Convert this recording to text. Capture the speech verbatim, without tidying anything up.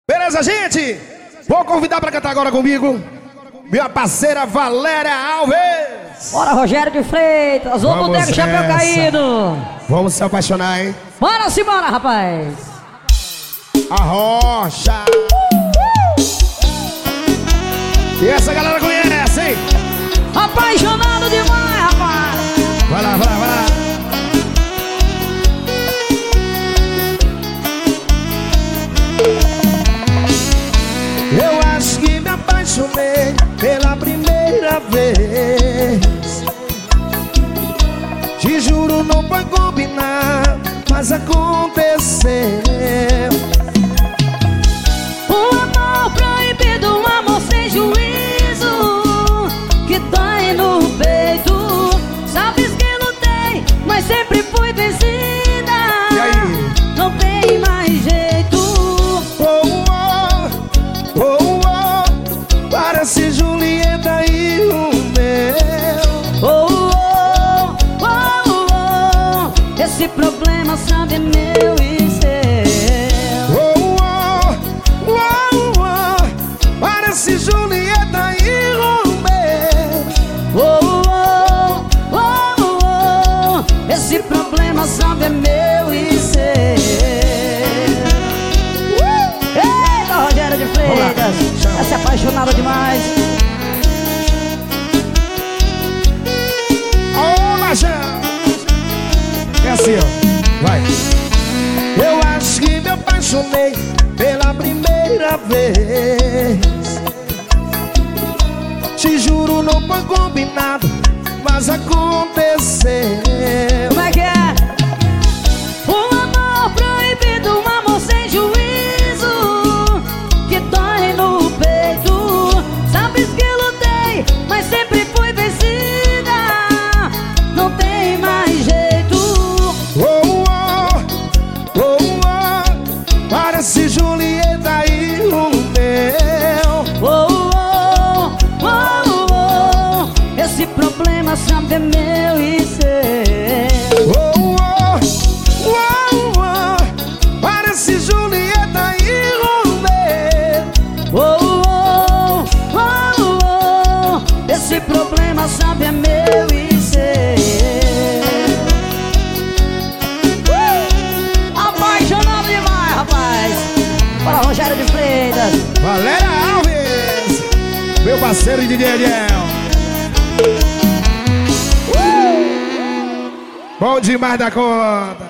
Beleza, gente? Vou convidar pra cantar agora comigo minha parceira Valéria Alves. Bora, Rogério de Freitas, o Boteco Chapéu Caído. Vamos se apaixonar, hein? Bora se bora, rapaz. A Rocha. E essa galera conhece, hein? Apaixonado demais, rapaz. Vai lá, vai lá, vai lá. Eu acho que me apaixonei pela primeira vez. Te juro, não foi combinado, mas aconteceu. Um amor proibido, um amor sem juízo, que dói no peito. Sabes que lutei, mas sempre fui vencida. E aí? Não tem mais jeito. Oh, oh, oh, oh, parece Julieta e Romeu. Oh, oh, oh, oh, esse problema sabe é meu e seu. Oh, oh, oh, oh, parece Julieta e Romeu. Oh, oh, oh, oh, esse problema sabe é meu e seu. Eita, Rogério de Freitas, essa é apaixonada demais. Ô, Majão! É assim, ó. Vai. Eu acho que me apaixonei pela primeira vez. Te juro, não foi combinado, mas aconteceu. Como é que é? Um amor proibido, um amor sem juízo, que dói no peito. Sabes que lutei, mas sempre fui vencida. Não tem mais jeito. Oh, oh, oh, oh, parece Julieta e Romeu. Oh, oh, oh, oh, esse problema sabe é meu e seu. Oh, oh, oh, oh, parece Julieta e Romeu. Oh, oh, oh, oh, esse problema sabe é meu e seu. Uh! Apaixonado demais, rapaz. Para Rogério de Freitas. Valéria Alves, meu parceiro de D J Ariel. Uh! Bom demais da conta.